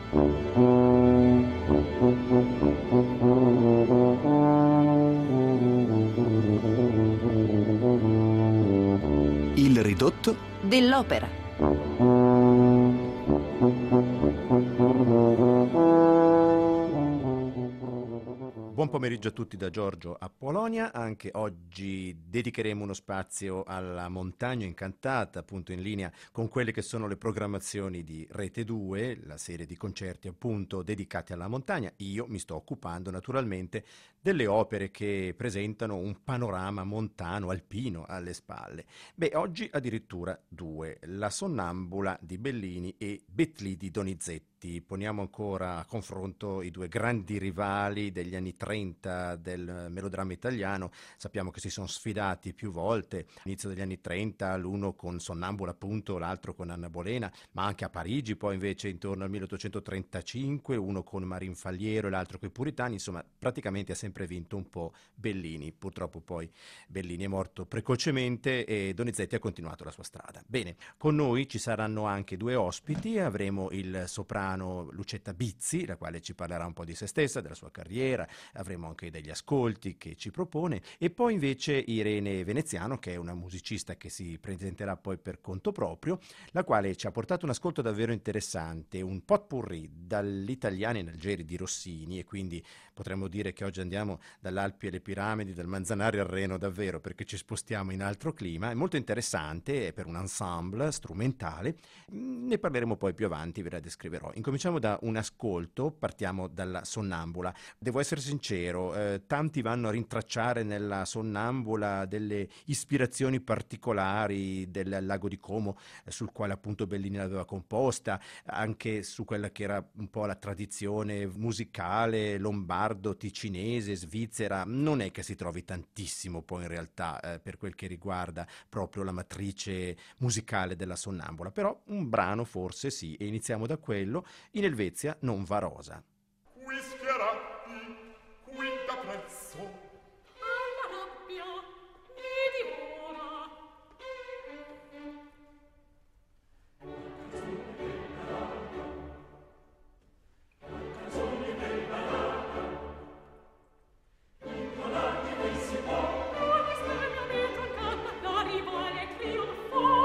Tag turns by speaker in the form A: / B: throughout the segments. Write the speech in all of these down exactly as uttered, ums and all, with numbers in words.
A: Il ridotto
B: dell'opera.
C: Buon pomeriggio a tutti da Giorgio a Polonia. Anche oggi dedicheremo uno spazio alla montagna incantata, appunto in linea con quelle che sono le programmazioni di Rete due, la serie di concerti appunto dedicati alla montagna. Io mi sto occupando naturalmente delle opere che presentano un panorama montano, alpino alle spalle. Beh, oggi addirittura due, La Sonnambula di Bellini e Betlì di Donizetti. Poniamo ancora a confronto i due grandi rivali degli anni trenta del melodramma italiano. Sappiamo che si sono sfidati più volte, all'inizio degli anni trenta, l'uno con Sonnambula appunto, l'altro con Anna Bolena, ma anche a Parigi poi invece intorno al milleottocentotrentacinque, uno con Marin Faliero e l'altro con i Puritani. Insomma, praticamente ha sempre vinto un po' Bellini. Purtroppo poi Bellini è morto precocemente e Donizetti ha continuato la sua strada. Bene, con noi ci saranno anche due ospiti. Avremo il soprano Lucetta Bizzi, la quale ci parlerà un po' di se stessa, della sua carriera. Avremo anche degli ascolti che ci propone, e poi invece Irene Veneziano, che è una musicista che si presenterà poi per conto proprio, la quale ci ha portato un ascolto davvero interessante, un potpourri dall'Italiano in Algeri di Rossini, e quindi potremmo dire che oggi andiamo dall'Alpi alle Piramidi, dal Manzanares al Reno davvero, perché ci spostiamo in altro clima. È molto interessante, è per un ensemble strumentale, ne parleremo poi più avanti, ve la descriverò. Incominciamo da un ascolto, partiamo dalla Sonnambula. Devo essere sincero, eh, tanti vanno a rintracciare nella Sonnambula delle ispirazioni particolari del Lago di Como, eh, sul quale appunto Bellini l'aveva composta, anche su quella che era un po' la tradizione musicale lombardo, ticinese, svizzera. Non è che si trovi tantissimo poi in realtà eh, per quel che riguarda proprio la matrice musicale della Sonnambula, però un brano forse sì, e iniziamo da quello, In Elvezia non va rosa.
D: Quinta prezzo alla rabbia mi dimora. Canzoni della nata, intonati del si può, ogni stella mi troncata, la rivale trionfò.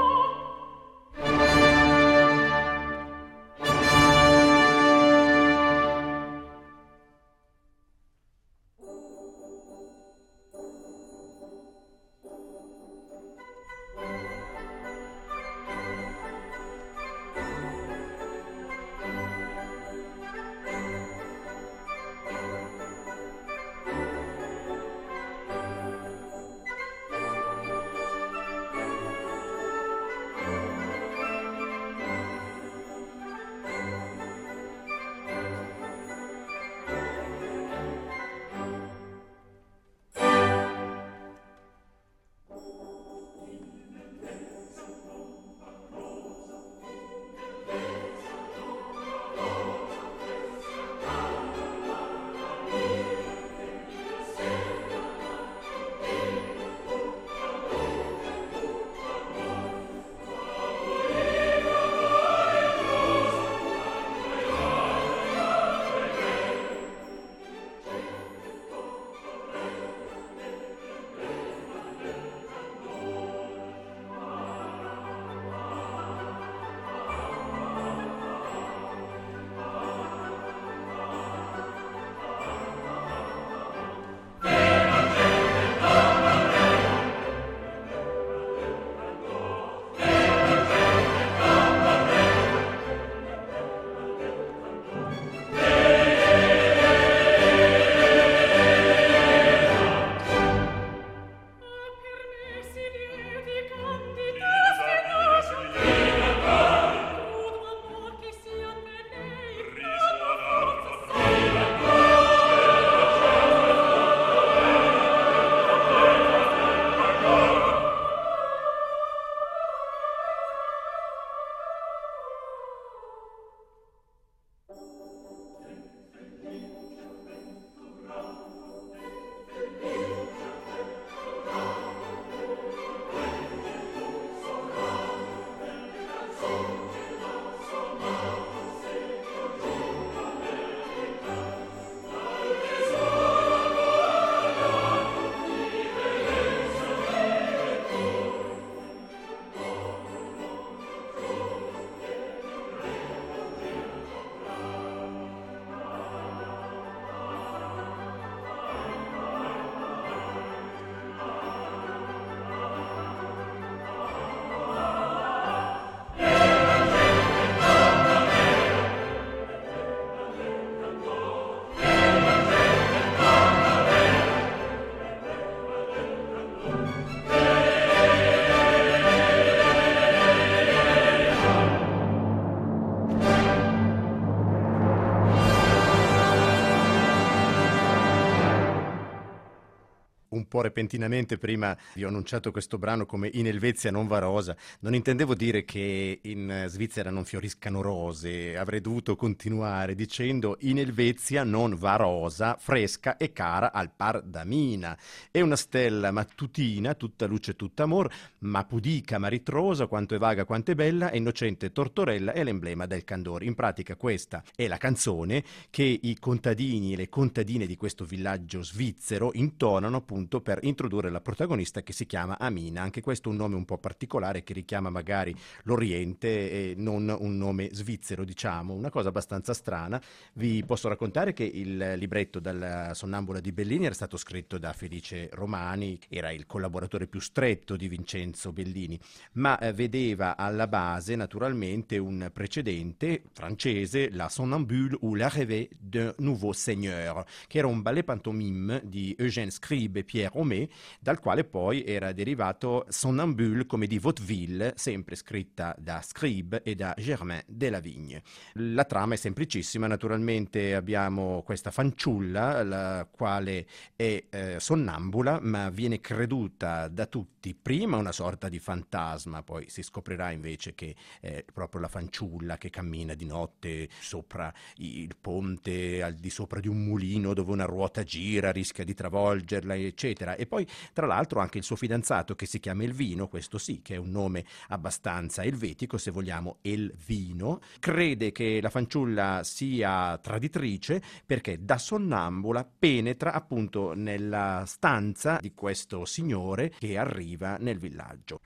C: un po' repentinamente prima vi ho annunciato questo brano come In Elvezia non va rosa. Non intendevo dire che in Svizzera non fioriscano rose, avrei dovuto continuare dicendo In Elvezia non va rosa, fresca e cara al par d'Amina. È una stella mattutina, tutta luce, tutta amor, ma pudica, ma ritrosa, quanto è vaga, quanto è bella, è innocente tortorella, è l'emblema del candore. In pratica questa è la canzone che i contadini e le contadine di questo villaggio svizzero intonano appunto per introdurre la protagonista, che si chiama Amina. Anche questo è un nome un po' particolare che richiama magari l'Oriente e non un nome svizzero, diciamo, una cosa abbastanza strana. Vi posso raccontare che il libretto dalla Sonnambula di Bellini era stato scritto da Felice Romani, era il collaboratore più stretto di Vincenzo Bellini, ma eh, vedeva alla base naturalmente un precedente francese, La Sonnambule ou l'Arrivée d'un Nouveau Seigneur, che era un ballet pantomime di Eugène Scribe e Pierre Homais, dal quale poi era derivato Sonnambule come di Vaudeville, sempre scritta da Scribe e da Germain Delavigne. La trama è semplicissima, naturalmente abbiamo questa fanciulla, la quale è eh, sonnambula, ma viene creduta da tutti prima una sorta di fantasma, poi si scoprirà invece che è proprio la fanciulla che cammina di notte sopra il ponte, al di sopra di un mulino dove una ruota gira, rischia di travolgerla, eccetera. E poi, tra l'altro, anche il suo fidanzato, che si chiama Elvino, questo sì, che è un nome abbastanza elvetico, se vogliamo, Elvino, crede che la fanciulla sia traditrice perché da sonnambula penetra appunto nella stanza di questo signore che arriva nel villaggio.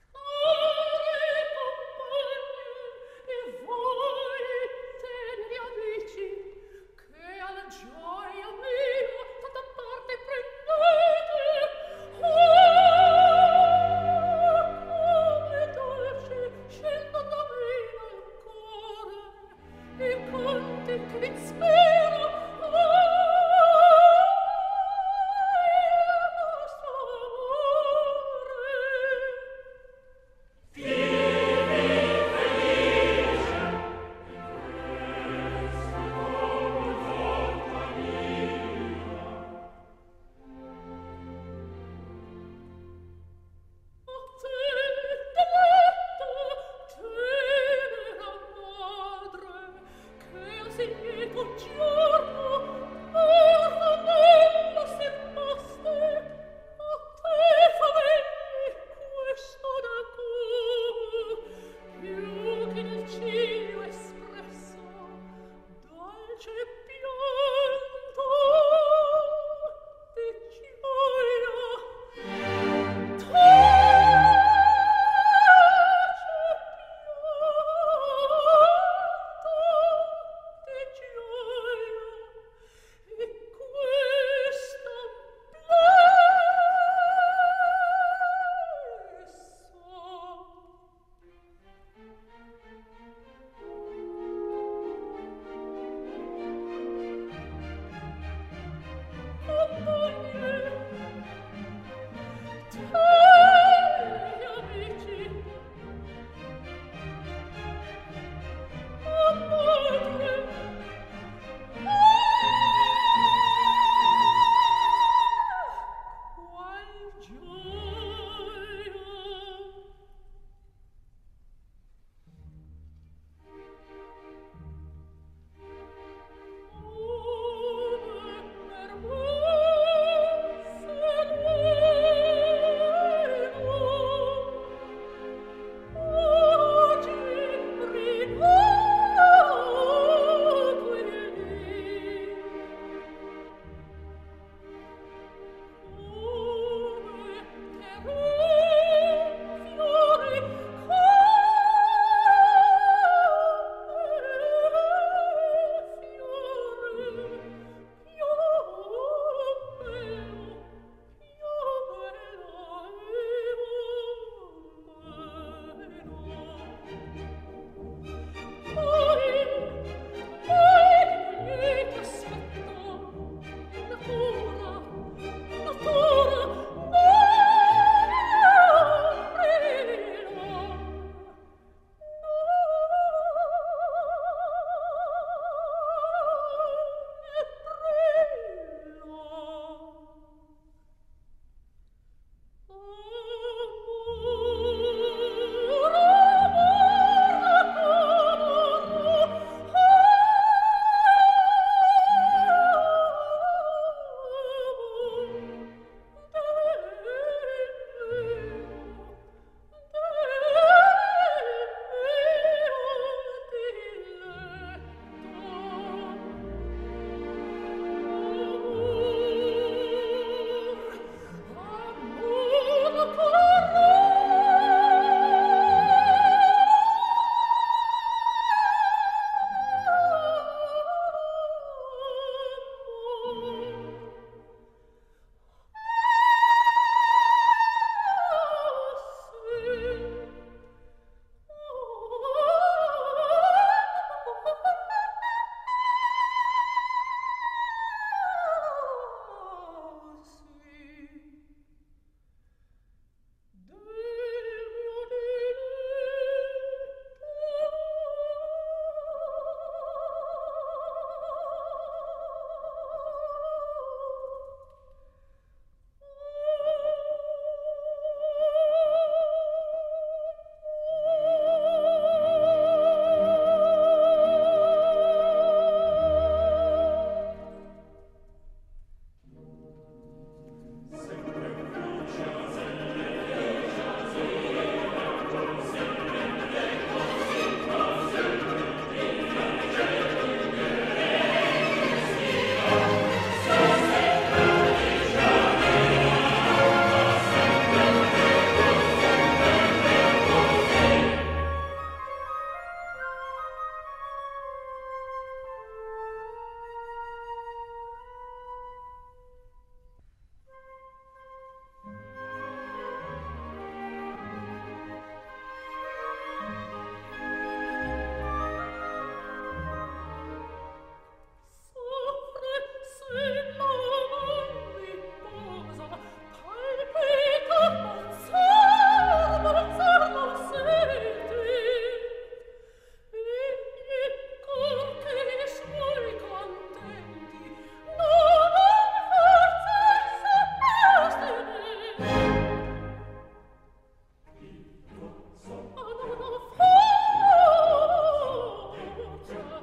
D: Joy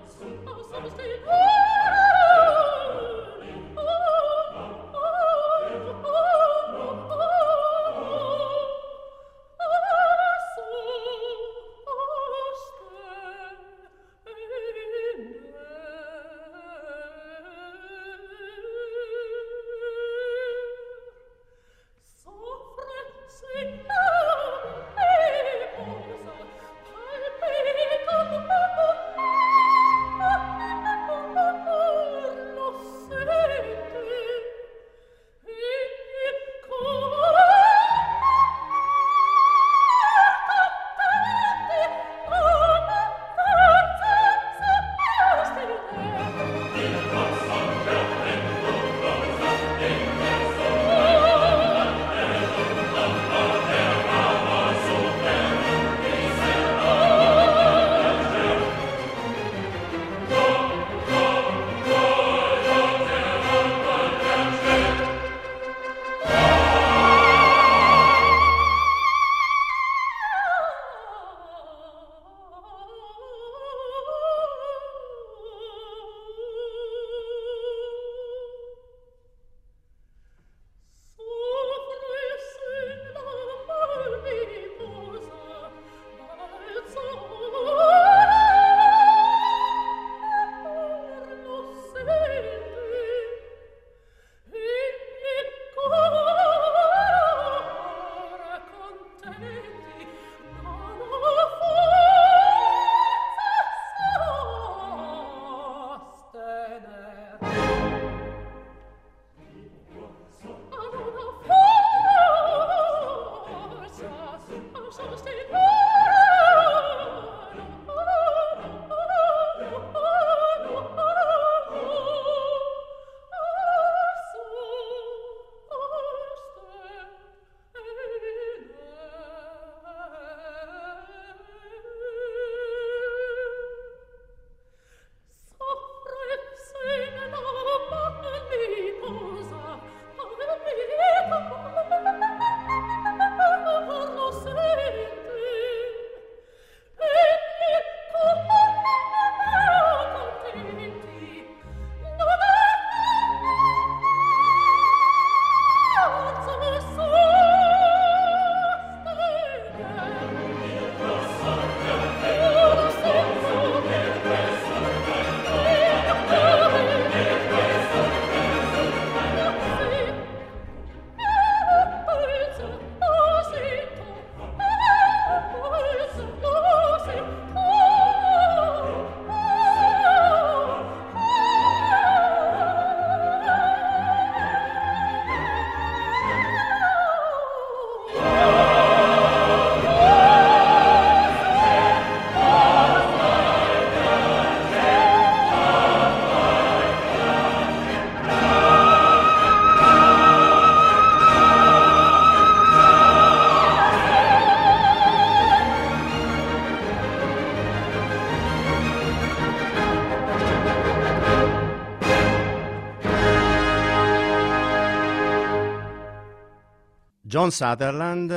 C: John Sutherland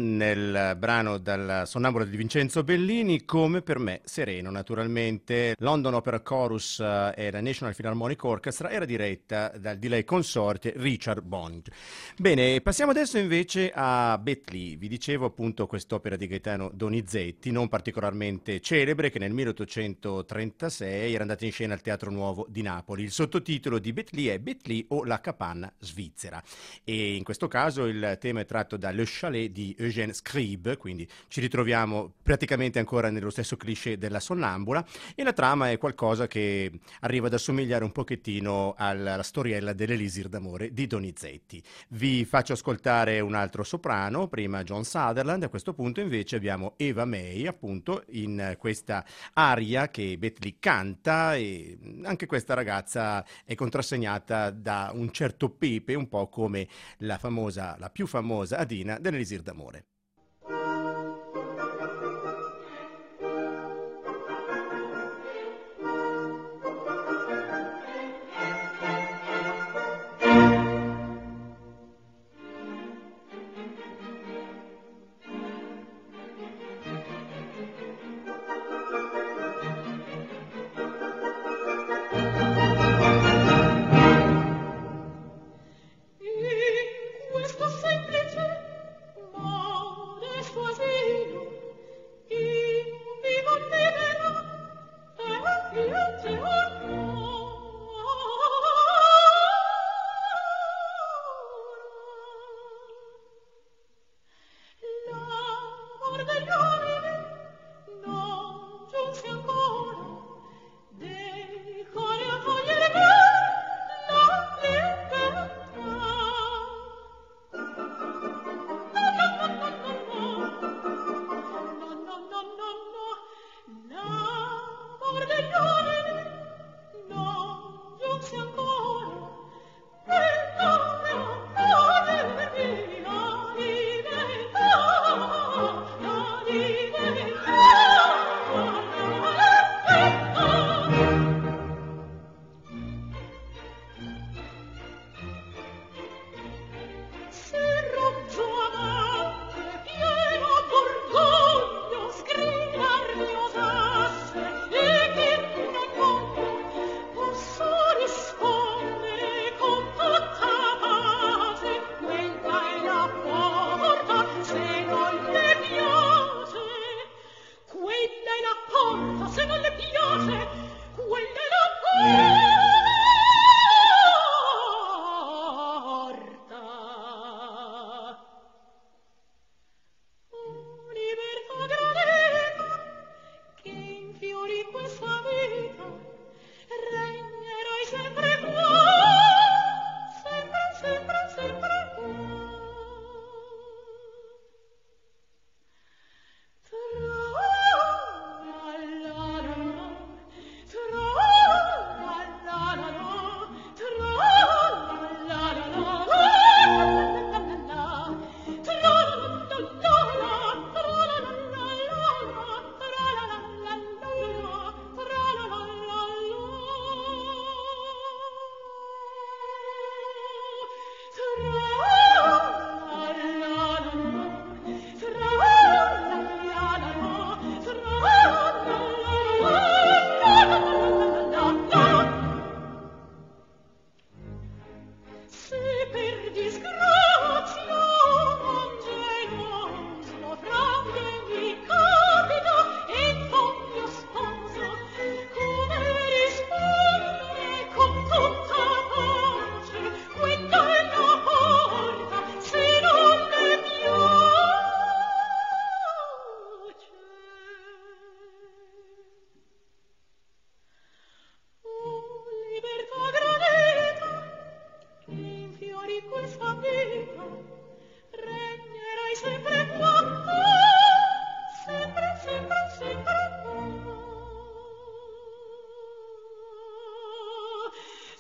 C: nel brano dal Sonnambulo di Vincenzo Bellini, Come per me sereno. Naturalmente London Opera Chorus e la National Philharmonic Orchestra era diretta dal di lei consorte Richard Bond. Bene, passiamo adesso invece a Beth Lee. Vi dicevo appunto quest'opera di Gaetano Donizetti, non particolarmente celebre, che nel milleottocentotrentasei era andata in scena al Teatro Nuovo di Napoli. Il sottotitolo di Beth Lee è Beth Lee o la capanna svizzera, e in questo caso il tema è tratto da Le Chalet di Eugène Scribe, quindi ci ritroviamo praticamente ancora nello stesso cliché della sonnambula, e la trama è qualcosa che arriva ad assomigliare un pochettino alla storiella dell'Elisir d'amore di Donizetti. Vi faccio ascoltare un altro soprano, prima John Sutherland, a questo punto invece abbiamo Eva May, appunto in questa aria che Beth Lee canta, e anche questa ragazza è contrassegnata da un certo pepe, un po' come la famosa, la più famosa Adina dell'Elisir d'amore.
A: Thank you.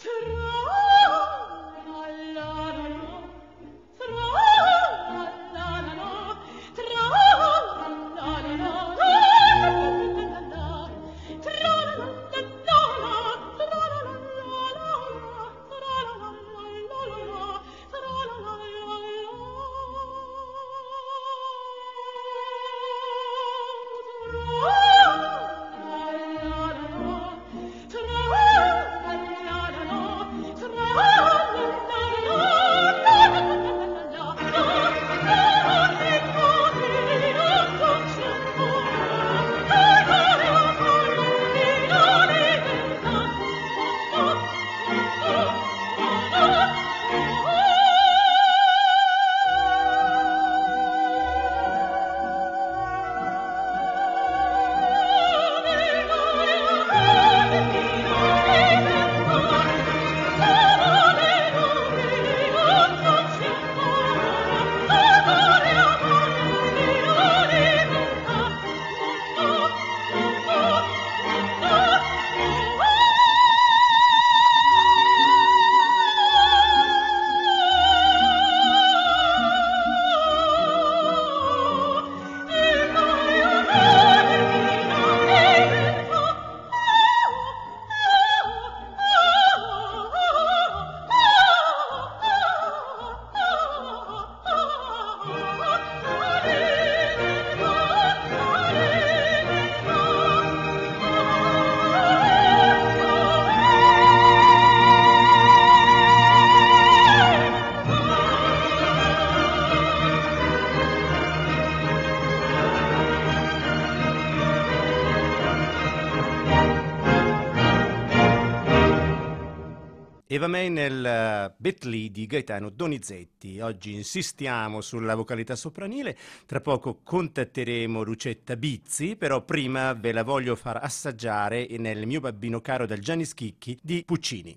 C: Eva May nel uh, Betlì di Gaetano Donizetti. Oggi insistiamo sulla vocalità sopranile, tra poco contatteremo Lucetta Bizzi, però prima ve la voglio far assaggiare nel Mio babbino caro del Gianni Schicchi di Puccini.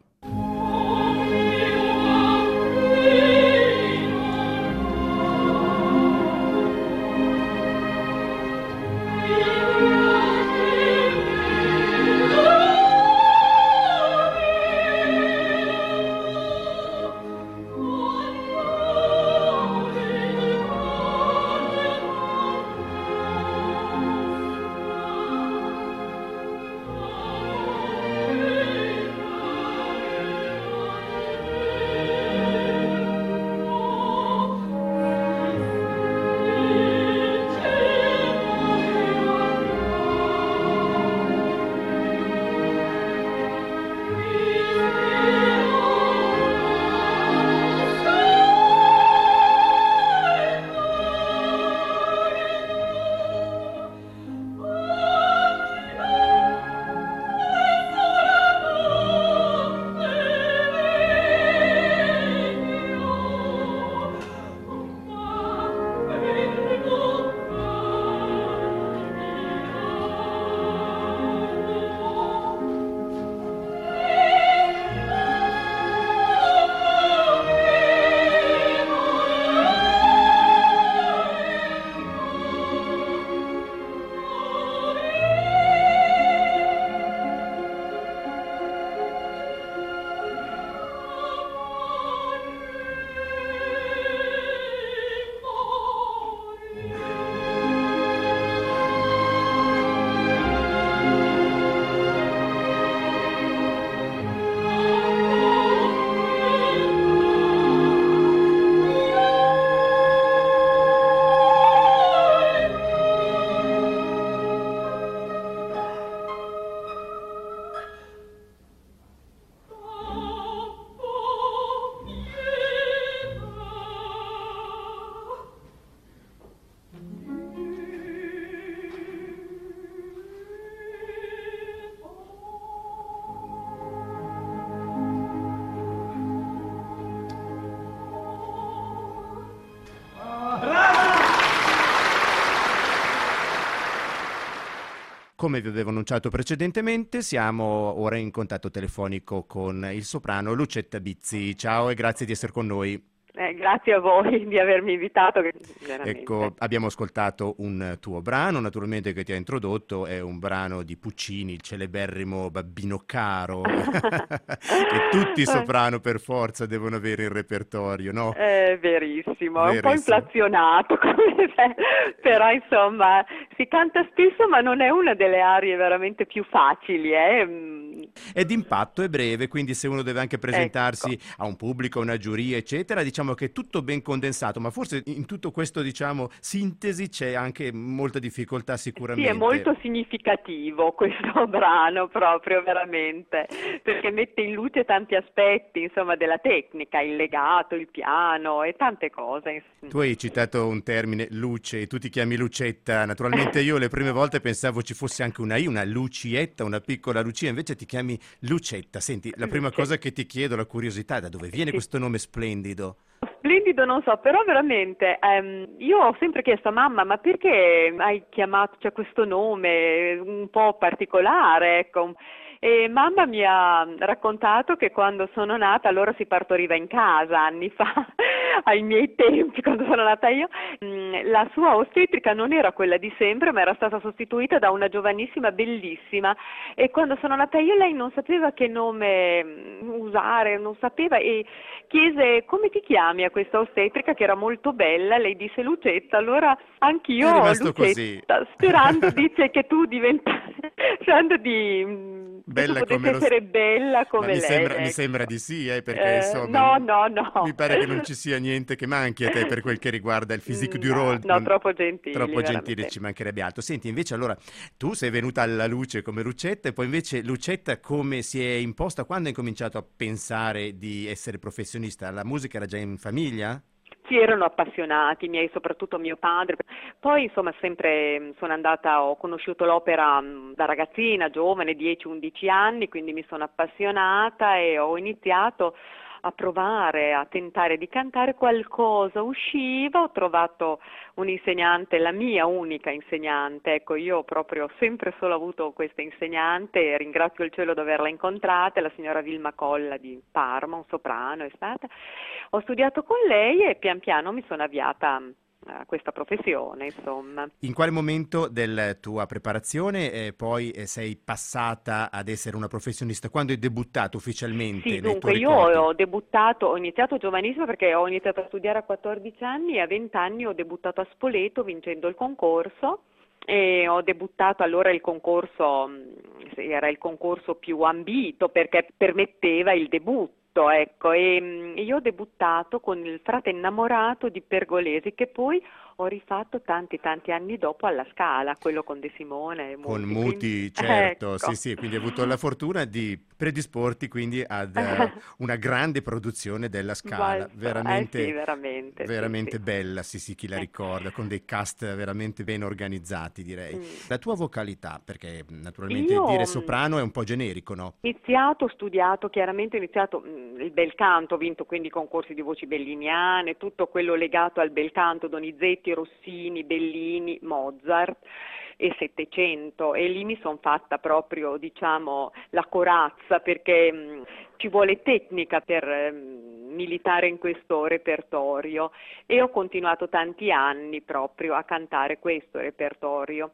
C: Come vi avevo annunciato precedentemente, siamo ora in contatto telefonico con il soprano Lucetta Bizzi. Ciao e grazie di essere con noi.
A: Eh, grazie a voi di avermi invitato, che- veramente.
C: Ecco, abbiamo ascoltato un tuo brano, naturalmente che ti ha introdotto, è un brano di Puccini, il celeberrimo Babbino Caro, che tutti i soprano per forza devono avere in repertorio, no?
A: È verissimo, è un po'
C: Verissimo.
A: inflazionato, come te, però insomma si canta spesso, ma non è una delle arie veramente più facili, eh? Mm,
C: È d'impatto, è breve, quindi se uno deve anche
A: Ecco.
C: presentarsi a un pubblico, a una giuria, eccetera, diciamo che è tutto ben condensato, ma forse in tutto questo, diciamo, sintesi c'è anche molta difficoltà
A: Sì, è
C: sicuramente.
A: molto significativo questo brano proprio, veramente, perché mette in luce tanti aspetti, insomma, della tecnica, il legato, il piano e tante cose.
C: Tu hai citato un termine, luce, e tu ti chiami Lucetta. Naturalmente io le prime volte pensavo ci fosse anche una I, una Lucietta, una piccola Lucia, invece ti chiami Lucetta. Senti, la prima
A: Luce.
C: cosa che ti chiedo, la curiosità, è da dove viene
A: Sì.
C: questo nome splendido?
A: Splendido non so, però veramente ehm, io ho sempre chiesto a mamma, ma perché hai chiamato, c'è questo nome un po' particolare, ecco. E mamma mi ha raccontato che quando sono nata, allora si partoriva in casa anni fa, ai miei tempi, quando sono nata io, mh, la sua ostetrica non era quella di sempre, ma era stata sostituita da una giovanissima bellissima. E quando sono nata io, lei non sapeva che nome mh, usare, non sapeva, e chiese come ti chiami a questa ostetrica che era molto bella. Lei disse Lucetta, allora
C: È
A: anch'io ho
C: rimasto così.
A: Lucetta, sperando, dice, che tu diventassi, sperando di, mh, che tu
C: Bella come
A: potessi
C: lo...
A: essere bella
C: Ma
A: come
C: mi
A: lei,
C: sembra, mi sembra
A: ecco.
C: di sì, eh, perché
A: Eh,
C: insomma
A: no,
C: m-
A: no,
C: mi
A: no.
C: pare che non ci sia niente che manchi a te per quel che riguarda il physique du
A: No,
C: rôle.
A: no,
C: Non-
A: troppo gentili,
C: Troppo gentile,
A: veramente.
C: ci mancherebbe altro. Senti, invece allora tu sei venuta alla luce come Lucetta e poi invece Lucetta come si è imposta quando hai cominciato a pensare di essere professionista? La musica era già in famiglia?
A: Sì, erano appassionati, i miei, soprattutto mio padre. Poi, insomma, sempre mh, sono andata, ho conosciuto l'opera mh, da ragazzina, giovane, dieci undici anni, quindi mi sono appassionata e ho iniziato a provare, a tentare di cantare qualcosa. Usciva, ho trovato un insegnante, la mia unica insegnante, ecco, io proprio ho sempre solo avuto questa insegnante e ringrazio il cielo di averla incontrata, la signora Vilma Colla di Parma, un soprano è stata. Ho studiato con lei e pian piano mi sono avviata a questa professione, insomma.
C: In quale momento della tua preparazione eh, poi eh, sei passata ad essere una professionista? Quando hai debuttato ufficialmente
A: Sì,
C: nei
A: dunque
C: tuoi
A: io
C: ricordi?
A: ho debuttato, ho iniziato giovanissima perché ho iniziato a studiare a quattordici anni e a venti anni ho debuttato a Spoleto vincendo il concorso. E ho debuttato allora il concorso, mh, sì, era il concorso più ambito perché permetteva il debutto, ecco, e mh, io ho debuttato con il Frate innamorato di Pergolesi che poi ho rifatto tanti tanti anni dopo alla Scala, quello con De Simone e
C: Con
A: Muti, quindi
C: Muti, certo, sì,
A: ecco.
C: sì, quindi hai avuto la fortuna di predisporti quindi ad eh, una grande produzione della Scala,
A: Basta, eh sì,
C: veramente,
A: veramente, sì, sì.
C: veramente bella, sì, sì, chi la
A: Eh.
C: ricorda, con dei cast veramente ben organizzati, direi.
A: Mm.
C: La tua vocalità, perché naturalmente
A: Io
C: dire
A: mh,
C: soprano è un po' generico, no?
A: iniziato, ho studiato, chiaramente ho iniziato mh, il bel canto, ho vinto quindi concorsi di voci belliniane, tutto quello legato al bel canto, Donizetti, Rossini, Bellini, Mozart e Settecento, e lì mi sono fatta proprio, diciamo, la corazza perché mh, ci vuole tecnica per mh, militare in questo repertorio e ho continuato tanti anni proprio a cantare questo repertorio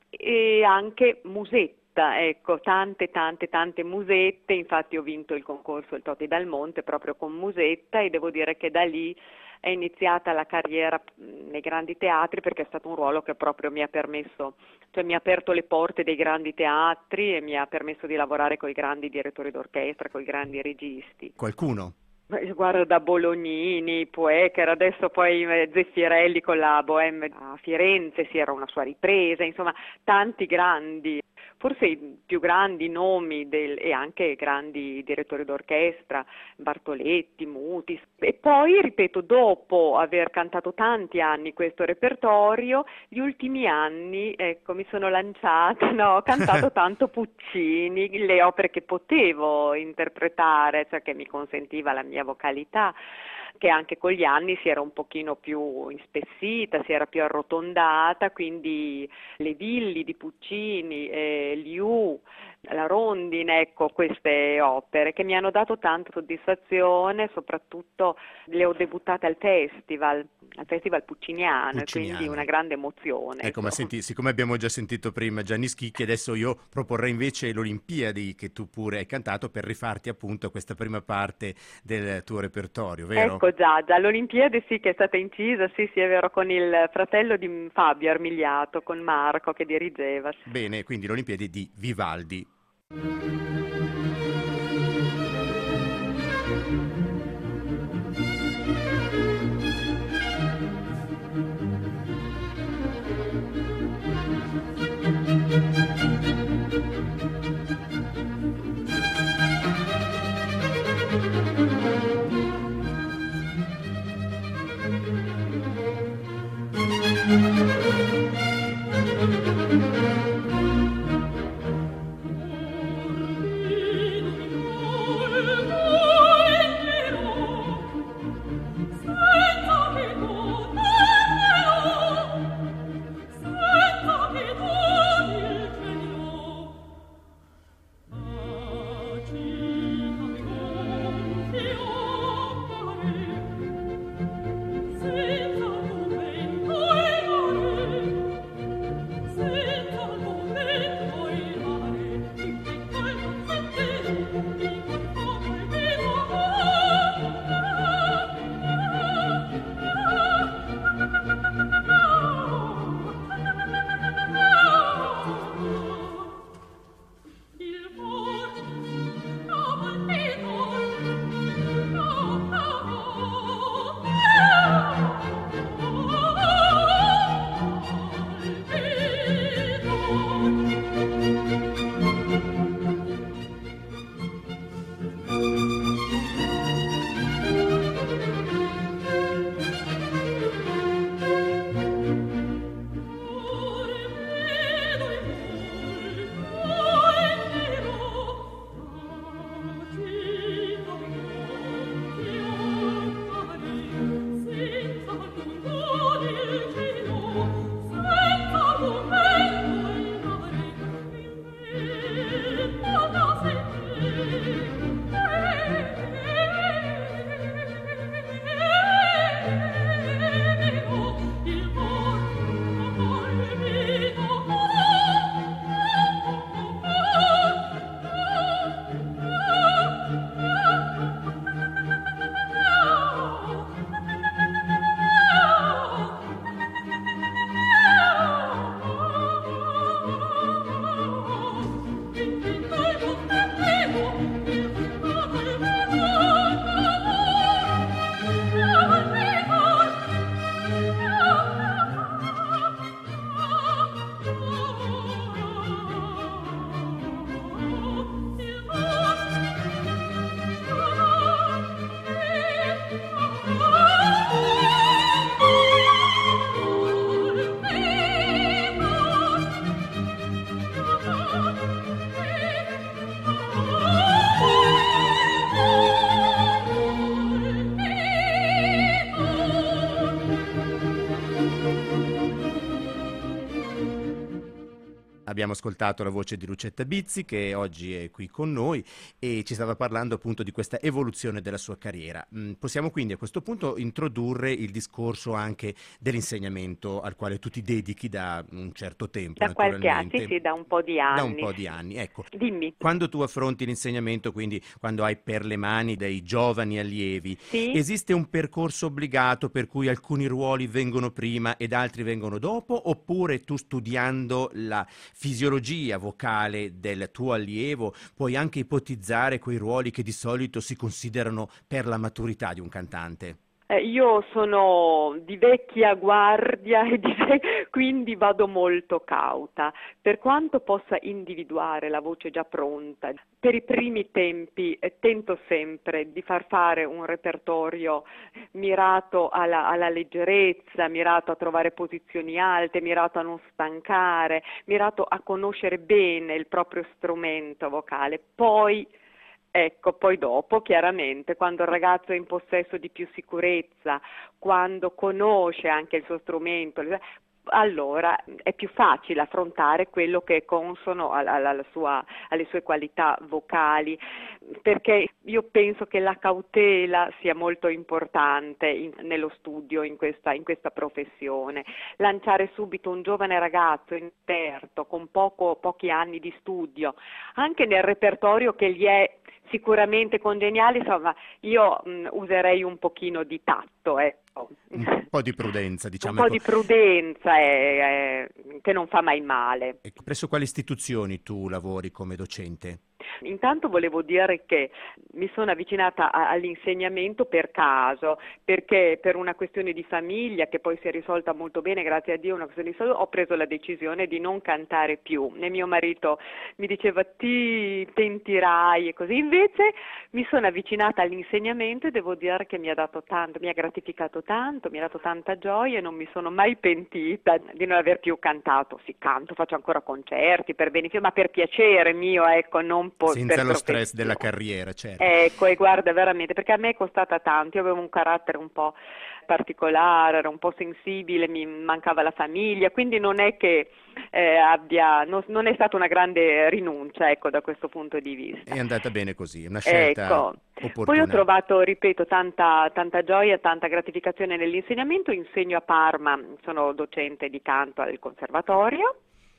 A: e anche musetta, ecco, tante tante tante musette, infatti ho vinto il concorso Il Toti dal Monte proprio con musetta e devo dire che da lì è iniziata la carriera mh, nei grandi teatri perché è stato un ruolo che proprio mi ha permesso, cioè mi ha aperto le porte dei grandi teatri e mi ha permesso di lavorare con i grandi direttori d'orchestra, con i grandi registi.
C: Qualcuno?
A: Beh, guarda, da Bolognini, Puecher, adesso poi eh, Zeffirelli con la Bohème a Firenze, sì, era una sua ripresa, insomma, tanti grandi, forse i più grandi nomi del- e anche grandi direttori d'orchestra, Bartoletti, Muti. E poi, ripeto, dopo aver cantato tanti anni questo repertorio, gli ultimi anni, ecco, mi sono lanciata, no, ho cantato tanto Puccini, le opere che potevo interpretare, cioè che mi consentiva la mia vocalità, che anche con gli anni si era un pochino più ispessita, si era più arrotondata, quindi le Villi di Puccini, eh, Liu, la rondine, ecco, queste opere che mi hanno dato tanta soddisfazione, soprattutto le ho debuttate al festival, al Festival Pucciniano, e quindi
C: Pucciniano.
A: una grande emozione.
C: Ecco, ma
A: insomma.
C: senti, siccome abbiamo già sentito prima Gianni Schicchi, adesso io proporrei invece l'Olimpiadi che tu pure hai cantato per rifarti appunto questa prima parte del tuo repertorio, vero?
A: Ecco già, già l'Olimpiade sì che è stata incisa, sì sì è vero, con il fratello di Fabio Armigliato, con Marco che dirigeva.
C: Bene, quindi l'Olimpiadi di Vivaldi. Abbiamo ascoltato la voce di Lucetta Bizzi che oggi è qui con noi e ci stava parlando appunto di questa evoluzione della sua carriera. Mm, possiamo quindi a questo punto introdurre il discorso anche dell'insegnamento al quale tu ti dedichi da un certo tempo,
A: Da qualche anno,
C: naturalmente.
A: sì, sì, da un po' di anni.
C: Da un po' di anni, ecco.
A: Dimmi.
C: Quando tu affronti l'insegnamento, quindi quando hai per le mani dei giovani allievi,
A: Sì?
C: esiste un percorso obbligato per cui alcuni ruoli vengono prima ed altri vengono dopo, oppure tu studiando la fisiologia vocale del tuo allievo puoi anche ipotizzare quei ruoli che di solito si considerano per la maturità di un cantante?
A: Eh, io sono di vecchia guardia e di ve- quindi vado molto cauta. Per quanto possa individuare la voce già pronta, per i primi tempi eh, tento sempre di far fare un repertorio mirato alla, alla leggerezza, mirato a trovare posizioni alte, mirato a non stancare, mirato a conoscere bene il proprio strumento vocale. Poi Ecco, poi dopo, chiaramente, quando il ragazzo è in possesso di più sicurezza, quando conosce anche il suo strumento, allora è più facile affrontare quello che è consono alla, alla sua, alle sue qualità vocali, perché io penso che la cautela sia molto importante in, nello studio, in questa, in questa professione. Lanciare subito un giovane ragazzo esperto con poco, pochi anni di studio, anche nel repertorio che gli è sicuramente congeniale, insomma, io mh, userei un pochino di tatto, ecco.
C: Un po' di prudenza, diciamo.
A: Un po'
C: Ecco.
A: di prudenza eh, eh, che non fa mai male.
C: Ecco, presso quali istituzioni tu lavori come docente?
A: Intanto volevo dire che mi sono avvicinata a, all'insegnamento per caso, perché per una questione di famiglia che poi si è risolta molto bene, grazie a Dio, una questione di salute, ho preso la decisione di non cantare più. E mio marito mi diceva ti pentirai e così, invece mi sono avvicinata all'insegnamento e devo dire che mi ha dato tanto, mi ha gratificato tanto, mi ha dato tanta gioia e non mi sono mai pentita di non aver più cantato. Sì, canto, faccio ancora concerti per beneficio, ma per piacere mio, ecco, non po-
C: Senza
A: per
C: lo stress
A: professione.
C: della carriera, certo.
A: Ecco, e guarda, veramente, perché a me è costata tanto, io avevo un carattere un po' particolare, ero un po' sensibile, mi mancava la famiglia, quindi non è che eh, abbia, non, non è stata una grande rinuncia, ecco, da questo punto di vista.
C: È andata bene così, è una scelta
A: Ecco.
C: opportuna.
A: Poi ho trovato, ripeto, tanta, tanta gioia, tanta gratificazione nell'insegnamento, insegno a Parma, sono docente di canto al conservatorio.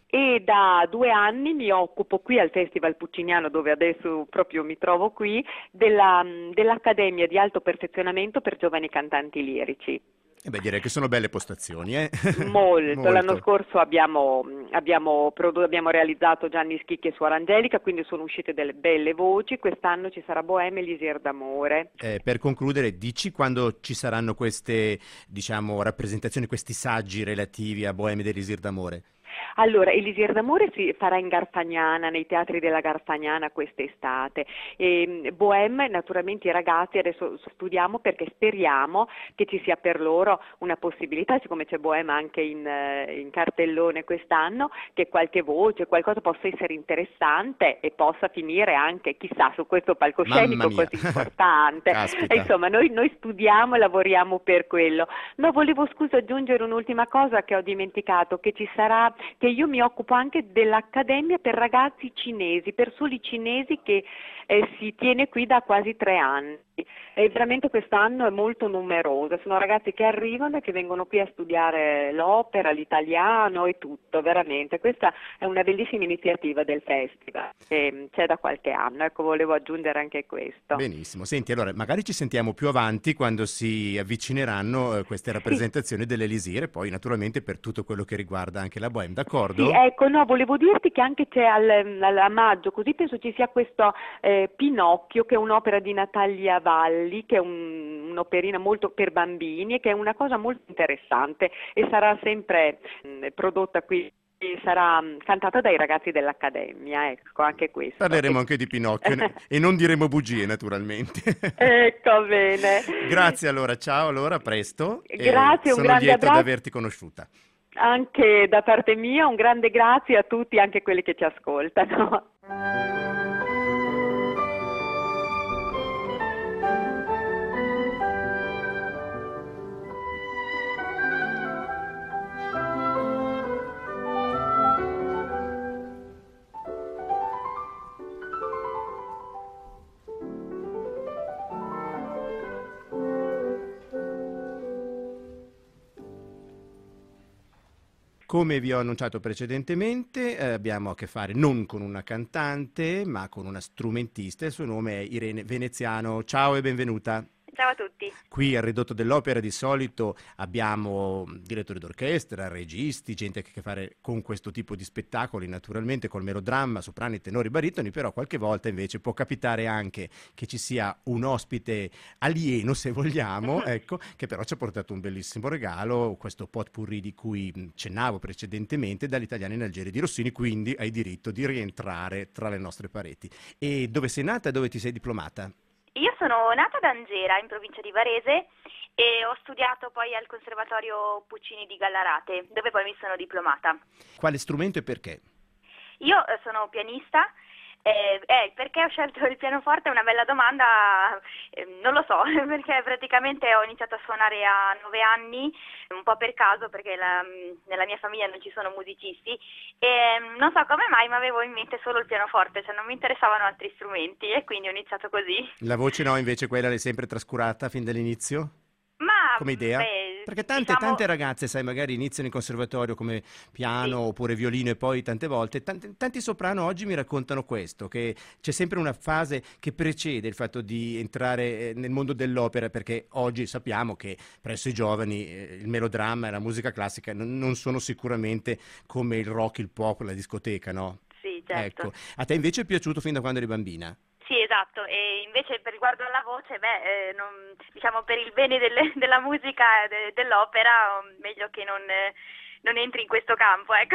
A: E da due anni mi occupo qui al Festival Pucciniano, dove adesso proprio mi trovo qui, della, dell'Accademia di Alto Perfezionamento per Giovani Cantanti Lirici.
C: E beh, direi che sono belle postazioni, eh?
A: Molto.
C: Molto.
A: L'anno scorso abbiamo, abbiamo, prodotto, abbiamo realizzato Gianni Schicchi e Suor Angelica, quindi sono uscite delle belle voci. Quest'anno ci sarà Bohème e Elisir d'amore.
C: Eh, per concludere, dici quando ci saranno queste, diciamo, rappresentazioni, questi saggi relativi a Bohème ed Elisir d'amore?
A: Allora, Elisir d'amore si farà in Garfagnana, nei teatri della Garfagnana quest'estate. E Bohème, naturalmente i ragazzi adesso studiamo perché speriamo che ci sia per loro una possibilità, siccome c'è Bohème anche in, in cartellone quest'anno, che qualche voce, qualcosa possa essere interessante e possa finire anche, chissà, su questo palcoscenico così importante. E insomma, noi, noi studiamo e lavoriamo per quello. No, volevo, scusa, aggiungere un'ultima cosa che ho dimenticato, che ci sarà, che io mi occupo anche dell'Accademia per ragazzi cinesi, per soli cinesi, che eh, si tiene qui da quasi tre anni. E veramente quest'anno è molto numerosa, sono ragazzi che arrivano e che vengono qui a studiare l'opera, l'italiano e tutto, veramente. Questa è una bellissima iniziativa del festival, che c'è da qualche anno, ecco, volevo aggiungere anche questo.
C: Benissimo, senti, allora magari ci sentiamo più avanti quando si avvicineranno eh, queste rappresentazioni sì. dell'Elisir, e poi naturalmente per tutto quello che riguarda anche la Bohème, d'accordo?
A: Sì, ecco, no, volevo dirti che anche c'è al, al, a maggio, così penso ci sia questo eh, Pinocchio, che è un'opera di Natalia Valli, che è un, un'operina molto per bambini e che è una cosa molto interessante e sarà sempre mh, prodotta qui, sarà mh, cantata dai ragazzi dell'Accademia, ecco, anche questo.
C: Parleremo anche di Pinocchio e non diremo bugie, naturalmente.
A: Ecco, bene.
C: Grazie allora, ciao, allora, a presto.
A: Grazie, un
C: sono
A: grande
C: lieto
A: abbraccio.
C: di averti conosciuta.
A: Anche da parte mia un grande grazie a tutti, anche quelli che ci ascoltano.
C: Come vi ho annunciato precedentemente, eh, abbiamo a che fare non con una cantante, ma con una strumentista. Il suo nome è Irene Veneziano. Ciao e benvenuta.
B: Ciao a tutti.
C: Qui al Ridotto dell'Opera di solito abbiamo direttori d'orchestra, registi, gente che ha a che fare con questo tipo di spettacoli, naturalmente col melodramma, soprani, tenori, baritoni, però qualche volta invece può capitare anche che ci sia un ospite alieno, se vogliamo, ecco, che però ci ha portato un bellissimo regalo, questo potpourri di cui cennavo precedentemente, dagli italiani in Algeria di Rossini, quindi hai diritto di rientrare tra le nostre pareti. E dove sei nata e dove ti sei diplomata?
B: Io sono nata ad Angera, in provincia di Varese, e ho studiato poi al Conservatorio Puccini di Gallarate, dove poi mi sono diplomata.
C: Quale strumento e perché?
B: Io sono pianista, Eh, eh, perché ho scelto il pianoforte è una bella domanda, eh, non lo so, perché praticamente ho iniziato a suonare a nove anni, un po' per caso, perché la- nella mia famiglia non ci sono musicisti, e mm, non so come mai, ma avevo in mente solo il pianoforte, cioè non mi interessavano altri strumenti e quindi ho iniziato così.
C: La voce no, invece quella l'hai sempre trascurata fin dall'inizio?
B: Ma,
C: Come
B: mm,
C: idea?
B: beh,
C: Perché tante,
B: diciamo,
C: tante ragazze, sai, magari iniziano in conservatorio come piano
B: sì.
C: oppure violino e poi tante volte, tanti, tanti soprano oggi mi raccontano questo, che c'è sempre una fase che precede il fatto di entrare eh, nel mondo dell'opera, perché oggi sappiamo che presso i giovani eh, il melodramma e la musica classica non, non sono sicuramente come il rock, il pop, la discoteca, no?
B: Sì, certo.
C: Ecco, a te invece è piaciuto fin da quando eri bambina?
B: Sì, esatto, e invece per riguardo alla voce, beh, eh, non- diciamo per il bene delle- della musica e de- dell'opera, um, meglio che non, eh, non entri in questo campo, ecco.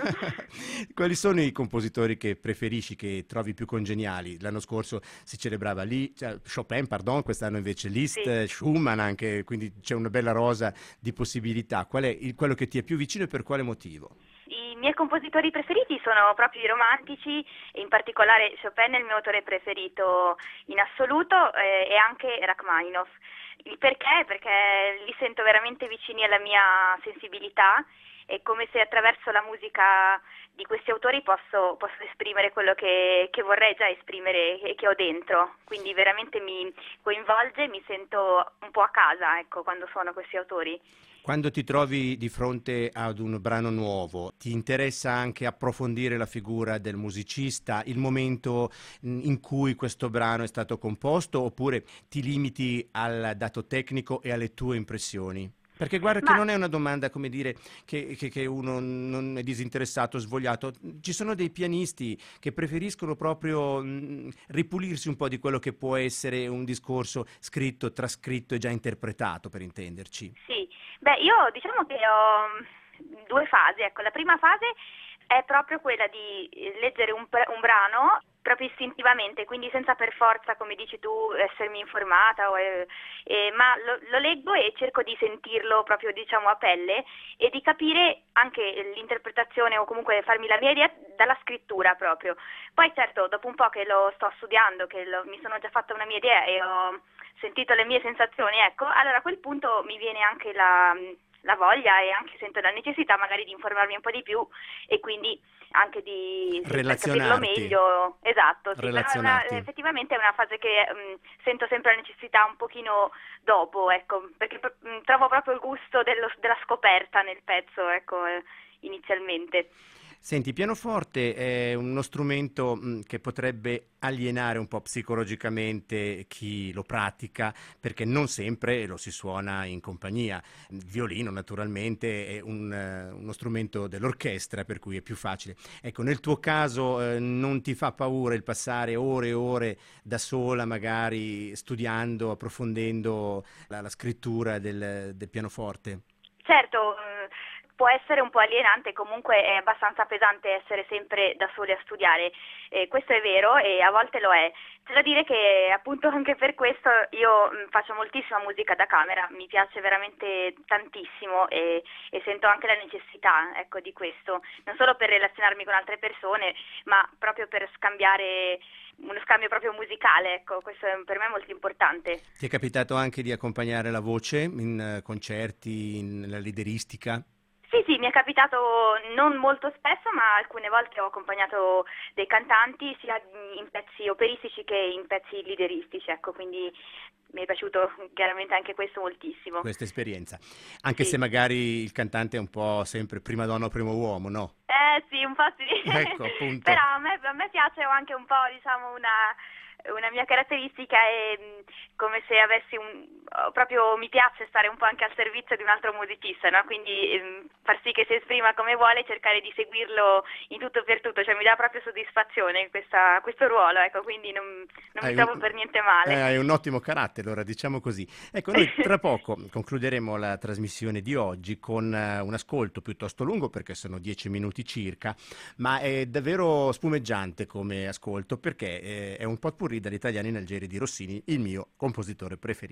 C: Quali sono i compositori che preferisci, che trovi più congeniali? L'anno scorso si celebrava lì, cioè, Chopin, pardon, quest'anno invece Liszt,
B: Sì.
C: eh, Schumann anche, quindi c'è una bella rosa di possibilità. Qual è il- quello che ti è più vicino e per quale motivo?
B: I miei compositori preferiti sono proprio i romantici, e in particolare Chopin è il mio autore preferito in assoluto, eh, e anche Rachmaninoff. Il perché? Perché li sento veramente vicini alla mia sensibilità. È come se attraverso la musica di questi autori posso, posso esprimere quello che, che vorrei già esprimere e che ho dentro. Quindi veramente mi coinvolge, mi sento un po' a casa, ecco, quando suono questi autori.
C: Quando ti trovi di fronte ad un brano nuovo, ti interessa anche approfondire la figura del musicista, il momento mh, in cui questo brano è stato composto, oppure ti limiti al dato tecnico e alle tue impressioni? Perché guarda che
B: Ma
C: non è una domanda, come dire, che, che- che uno non è disinteressato, svogliato. Ci sono dei pianisti che preferiscono proprio mh, ripulirsi un po' di quello che può essere un discorso scritto, trascritto e già interpretato, per intenderci.
B: sì, beh, io diciamo che ho mm, due fasi, ecco, la prima fase è proprio quella di eh, leggere un, pr- un brano proprio istintivamente, quindi senza per forza, come dici tu, essermi informata, o, eh, eh, ma lo, lo leggo e cerco di sentirlo proprio, diciamo, a pelle e di capire anche l'interpretazione o comunque farmi la mia idea dalla scrittura proprio. Poi certo, dopo un po' che lo sto studiando, che lo- mi sono già fatta una mia idea e ho sentito le mie sensazioni, ecco, allora a quel punto mi viene anche la, la voglia e anche sento la necessità magari di informarmi un po' di più e quindi anche di sì, per capirlo
C: Relazionarti,
B: meglio, esatto, sì, però è una,
C: relazionarti.
B: effettivamente è una fase che mh, sento sempre la necessità un pochino dopo, ecco, perché mh, trovo proprio il gusto dello- della scoperta nel pezzo, ecco, eh, inizialmente.
C: Senti, il pianoforte è uno strumento mh, che potrebbe alienare un po' psicologicamente chi lo pratica, perché non sempre lo si suona in compagnia. Il violino, naturalmente, è un, eh, uno strumento dell'orchestra, per cui è più facile. Ecco, nel tuo caso, eh, non ti fa paura il passare ore e ore da sola, magari studiando, approfondendo la, la scrittura del, del pianoforte?
B: Certo, eh, può essere un po' alienante, comunque è abbastanza pesante essere sempre da soli a studiare, eh, questo è vero e a volte lo è. C'è da dire che appunto anche per questo io mh, faccio moltissima musica da camera, mi piace veramente tantissimo e, e sento anche la necessità, ecco, di questo, non solo per relazionarmi con altre persone, ma proprio per scambiare uno scambio proprio musicale, ecco, questo è per me molto importante.
C: Ti è capitato anche di accompagnare la voce in eh, concerti, in- nella lideristica?
B: Sì, sì, mi è capitato non molto spesso, ma alcune volte ho accompagnato dei cantanti sia in pezzi operistici che in pezzi lideristici, ecco, quindi mi è piaciuto chiaramente anche questo moltissimo.
C: Questa esperienza, anche se
B: Sì.
C: magari il cantante è un po' sempre prima donna o primo uomo, no?
B: Eh sì, un po' sì.
C: Ecco, appunto.
B: Però a me, a me piace anche un po', diciamo, una, una mia caratteristica è mh, come se avessi un... proprio mi piace stare un po' anche al servizio di un altro musicista, no? Quindi ehm, far sì che si esprima come vuole e cercare di seguirlo in tutto e per tutto, cioè mi dà proprio soddisfazione questa, questo ruolo, ecco, quindi non, non mi
C: Hai
B: trovo
C: un,
B: per niente
C: eh,
B: male.
C: hai un ottimo carattere, allora diciamo così. Ecco, noi tra poco concluderemo la trasmissione di oggi con eh, un ascolto piuttosto lungo perché sono dieci minuti circa, ma è davvero spumeggiante come ascolto perché eh, è un potpourri dagli italiani in Algeri di Rossini, il mio compositore preferito.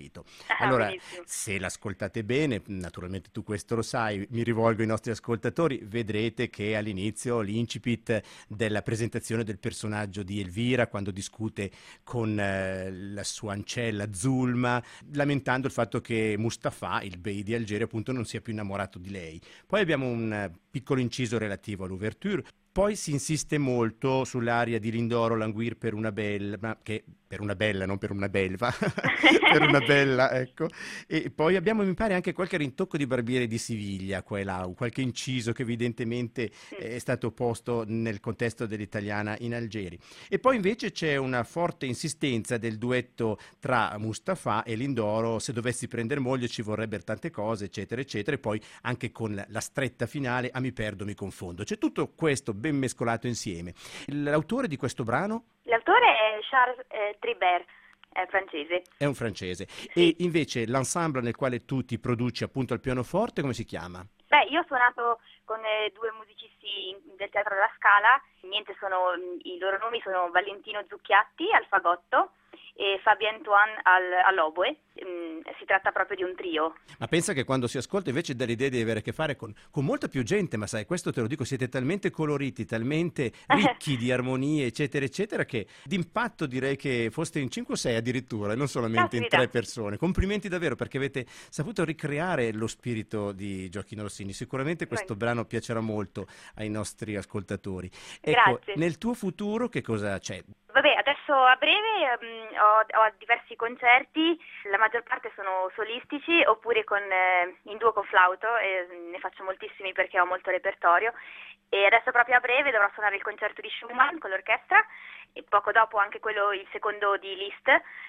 C: Allora,
B: Benissimo.
C: se l'ascoltate bene, naturalmente tu questo lo sai, mi rivolgo ai nostri ascoltatori, vedrete che all'inizio l'incipit della presentazione del personaggio di Elvira, quando discute con eh, la sua ancella Zulma, lamentando il fatto che Mustafa, il bey di Algeri, appunto non sia più innamorato di lei. Poi abbiamo un eh, piccolo inciso relativo all'ouverture. Poi si insiste molto sull'aria di Lindoro Languir per una bella, ma che per una bella, non per una belva, per una bella, ecco. E poi abbiamo, mi pare, anche qualche rintocco di Barbiere di Siviglia, qua e là, qualche inciso che evidentemente è stato posto nel contesto dell'italiana in Algeri. E poi invece c'è una forte insistenza del duetto tra Mustafa e Lindoro, se dovessi prendere moglie ci vorrebbero tante cose, eccetera, eccetera, e poi anche con la stretta finale, a mi perdo, mi confondo. C'è tutto questo ben mescolato insieme. L'autore di questo brano?
B: L'autore è Charles eh, Tribert, è francese.
C: È un francese.
B: Sì.
C: E invece l'ensemble nel quale tu ti produci appunto al pianoforte, come si chiama?
B: Beh, io ho suonato con eh, due musicisti del Teatro La Scala, niente, sono, i loro nomi sono Valentino Zucchiatti al fagotto e Fabien Antoine al, all'oboe. Mm, si tratta proprio di un trio.
C: Ma pensa che quando si ascolta invece dà l'idea di avere a che fare con, con molta più gente, ma sai, questo te lo dico, siete talmente coloriti, talmente ricchi di armonie, eccetera, eccetera, che d'impatto direi che foste in cinque o sei addirittura, e non solamente in
B: Caspita.
C: tre persone. Complimenti davvero perché avete saputo ricreare lo spirito di Gioacchino Rossini. Sicuramente questo
B: Bene.
C: brano piacerà molto ai nostri ascoltatori. Ecco,
B: Grazie.
C: nel tuo futuro che cosa c'è?
B: Vabbè, adesso a breve mm, ho, ho diversi concerti, la maggior parte sono solistici oppure con, eh, in duo con flauto, e ne faccio moltissimi perché ho molto repertorio, e adesso proprio a breve dovrò suonare il concerto di Schumann con l'orchestra e poco dopo anche quello, il secondo di Liszt.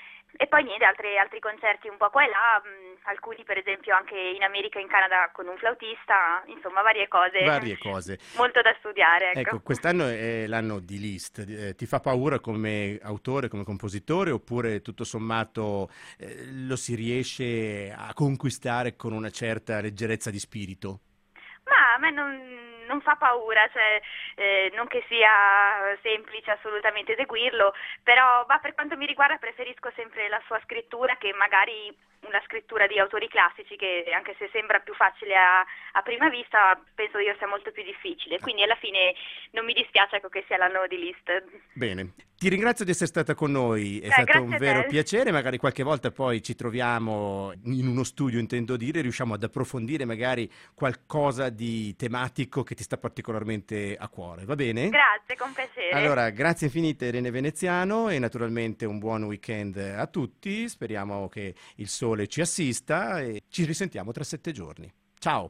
B: E poi niente, altri, altri concerti un po' qua e là, mh, alcuni per esempio anche in America e in Canada con un flautista, insomma varie cose.
C: Varie cose.
B: Molto da studiare, ecco.
C: Ecco, quest'anno è l'anno di Liszt. Eh, ti fa paura come autore, come compositore, oppure tutto sommato eh, lo si riesce a conquistare con una certa leggerezza di spirito?
B: Ma a me non, non fa paura, cioè eh, non che sia semplice assolutamente eseguirlo, però ma per quanto mi riguarda preferisco sempre la sua scrittura che magari una scrittura di autori classici che anche se sembra più facile a, a prima vista penso io sia molto più difficile, quindi alla fine non mi dispiace ecco, che sia l'anno di Liszt.
C: Bene, ti ringrazio di essere stata con noi, è
B: Eh,
C: stato
B: grazie
C: un
B: a
C: vero
B: te.
C: piacere, magari qualche volta poi ci troviamo in uno studio, intendo dire, riusciamo ad approfondire magari qualcosa di tematico che ti sta particolarmente a cuore, va bene?
B: Grazie, con piacere.
C: Allora, grazie infinite Irene Veneziano e naturalmente un buon weekend a tutti, speriamo che il sole ci assista e ci risentiamo tra sette giorni. Ciao!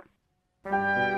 B: Ciao.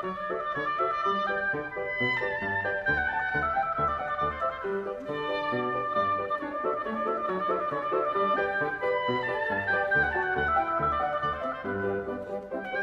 D: Thank you.